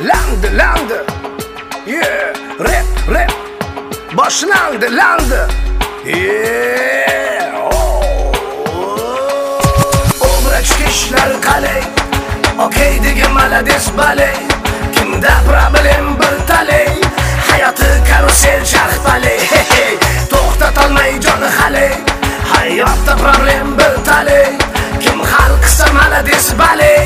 Landi, yeah, rap, boshlandi, yeah, Obrachki ishlar qalay, okey degan malades balay, kimda problem bir talay, hayoti karusel charxpalay, to'xtatolmay joni xalay, hayotda problem bir talay, kim hal qilsa malades balay,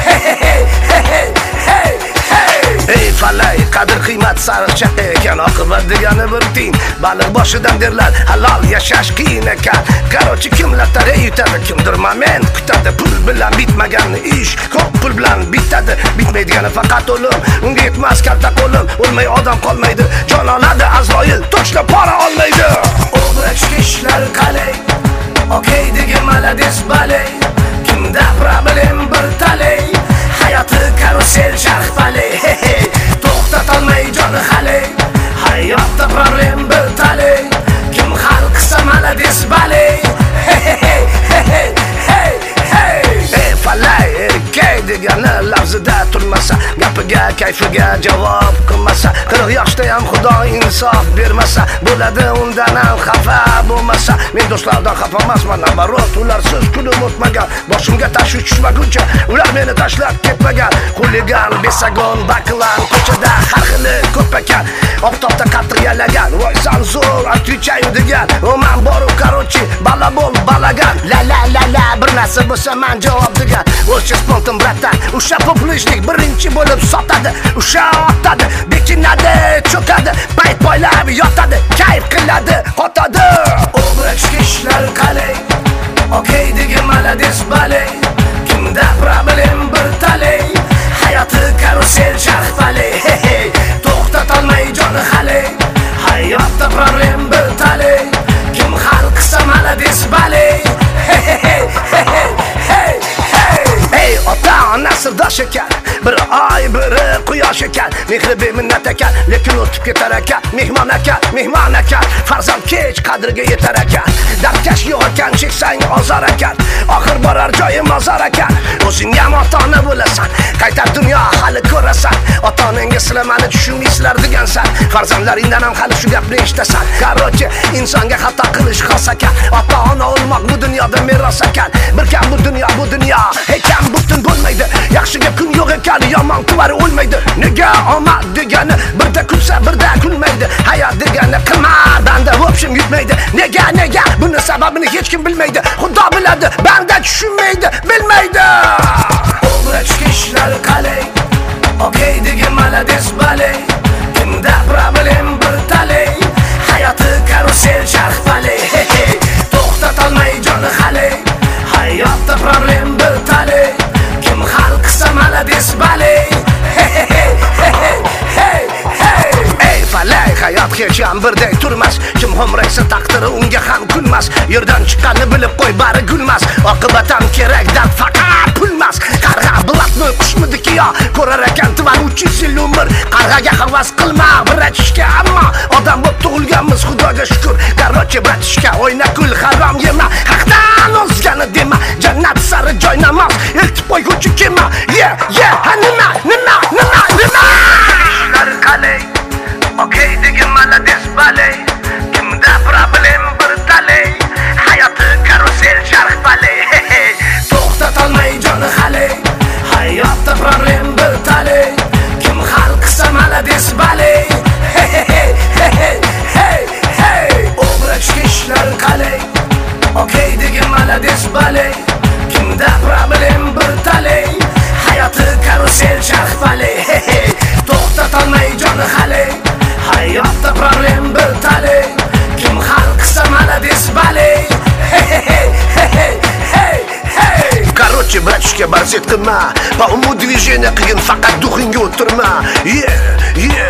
Ey falay, qadr qiymat sariqcha ekan, oqibat degani bir tiyin. Baliq boshidan derlar, halol yashash qiyin ekan. Qarochi kimlar tare yutadi, kimdir moment kutadi. Pul bilan bitmagan ish, ko'p pul bilan bitadi. Bitmaydigani faqat o'lim, unga yetmas kalta qo'lim. O'lmay odam qolmaydi, jon oladi Azroil, to'shlab pora olmaydi. Obrachki ishlar qalay, okey degan malades balay, kimda problem bir talay, hayoti karusel charxpalay, to'xtatolmay joni xalay, hayotda problem bir talay, kim hal qilsa malades balay, falay, erkak degani lafzida turmasa, gapiga kayfiga javob qilmasa, 40 yoshda ham xudo insof bermasa, bo'ladi undan ham xafa bo'lmasa. Men do'stlardan xafa emasman, nabarot, ularsiz kunim o'tmagan, boshimga tashvish tushmaguncha ular meni tashlab ketmagan. Xuligan, besagon, baklan, ko'chada har xili ko'p ekan, oftobda qattiq yalagan, voy san zo'r atvichayu degan, men boru qarochi, bala bo'l balagan, la bir narsa bo'lsa men javob degan. O'sha spontan bratan, o'sha populishlik birinchi bo'lib sotadi, o'sha otadi, bekinadi, cho'kadi, payt poylab yotadi, kayf qiladi, qotadi. Obrachki ishlar qalay, okey degan malades balay, kimda problem bir talay, hayoti karusel charxpalay, to'xtatolmay joni xalay, hayotda problem bir talay, kim hal qilsa malades balay, Ey ota-ona sirdosh ekan, bir oy biri quyosh ekan, mehri beminnat ekan, lekin o'tib ketar ekan, mehmon ekan, farzand kech qadriga yetar ekan, dardkash yo'q ekan, cheksang ozor ekan, oxir borar joyi mozor ekan. O'zing ham ota-ona bo'lasan, qaytar dunyo hali ko'rasan, ota-onangga silamani tushunmaysizlar degansan, farzandlaringdan ham hali shu gapni eshitasan. Qarochi insonga xato qilish xos ekan, ota-ona olmoq bu dunyoda meros ekan, bir kam bu dunyo ekan, butun bo'lmaydi, yaxshiga kun yo'q ekan, yomon tuvari o'lmaydi. Nega omad degani birda kulsa birda kulmaydi, hayot degani qimar, banda o'pshim yutmaydi. Nega buni sababini hech kim bilmaydi, xudo biladi, banda tushunmaydi, bilmaydi. Obrachki ishlar qalay, okey degan malades balay, kimda problem bir talay, hayoti karusel charxpalay, to'xtatolmay joni xalay, hayotda problem bir talay, kim hal qilsa malades balay, Ey falay, hayot hech ham birday turmas, kim xo'mraysa taqdiri unga ham kulmas, yerdan chiqqanni bilib qo'y, bari gulmas, oqibat ham kerak, dard faqat pulmas. Qarg'a bilatni qushmidiki yo, ko'rar ekan tuman 300 yil umr, qarg'aga havas qilma, bir aytishga, ammo odam bo'lib tug'ilganmiz, xudoga shukr. Qarochi bratishka, o'yna kul, harom yema, haqdan o'zgani dema, jannat sari joy namoz, eltib qo'yguvchi kema, nima ishlar qalay, okey degan malades balay, kimda problem bir talay, hayoti karusel charxpalay, to'xtatolmay joni xalay, hayotda problem bir talay, kim hal qilsa malades balay, Obrachki ishlar qalay, okey degan malades balay, kimda problem bir talay, hayoti karusel charxpalay, to'xtatolmay joni xalay, hayotda problem bir talay, kim hal qilsa malades balay, Qarochi bratishka barzet qilma, по уму движение qiyin, faqat duxingga o'tirma,